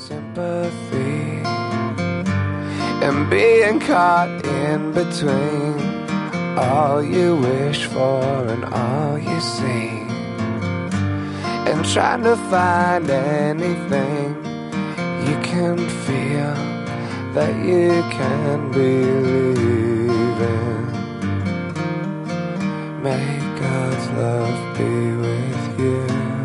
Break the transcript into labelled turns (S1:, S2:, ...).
S1: sympathy and being caught in between all you wish for and all you see, and trying to find anything you can feel that you can believe in. May God's love be with you.